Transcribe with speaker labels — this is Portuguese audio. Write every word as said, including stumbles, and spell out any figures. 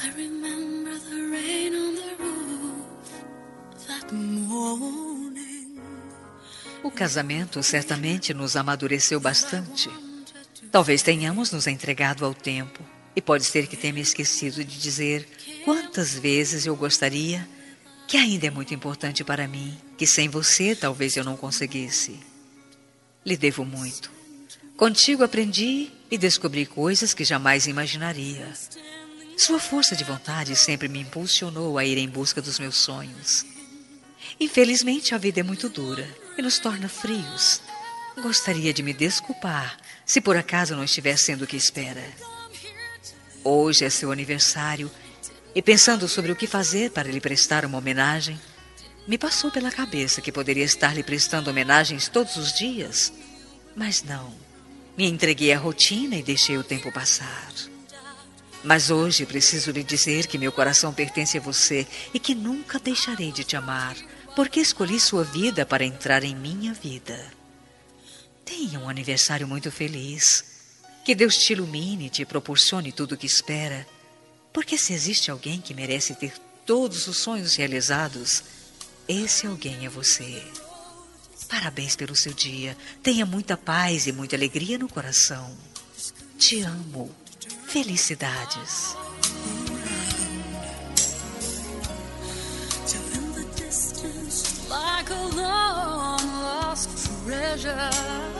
Speaker 1: I remember the rain on the roof that morning.
Speaker 2: O casamento certamente nos amadureceu bastante. Talvez tenhamos nos entregado ao tempo. E pode ser que tenha me esquecido de dizer quantas vezes eu gostaria que ainda é muito importante para mim, que sem você talvez eu não conseguisse. Lhe devo muito. Contigo aprendi e descobri coisas que jamais imaginaria. Sua força de vontade sempre me impulsionou a ir em busca dos meus sonhos. Infelizmente, a vida é muito dura e nos torna frios. Gostaria de me desculpar se por acaso não estiver sendo o que espera. Hoje é seu aniversário e pensando sobre o que fazer para lhe prestar uma homenagem, me passou pela cabeça que poderia estar lhe prestando homenagens todos os dias, mas não. Me entreguei à rotina e deixei o tempo passar. Mas hoje preciso lhe dizer que meu coração pertence a você e que nunca deixarei de te amar, porque escolhi sua vida para entrar em minha vida. Tenha um aniversário muito feliz. Que Deus te ilumine e te proporcione tudo o que espera, porque se existe alguém que merece ter todos os sonhos realizados, esse alguém é você. Parabéns pelo seu dia. Tenha muita paz e muita alegria no coração. Te amo. Felicidades.
Speaker 1: Like a long lost treasure.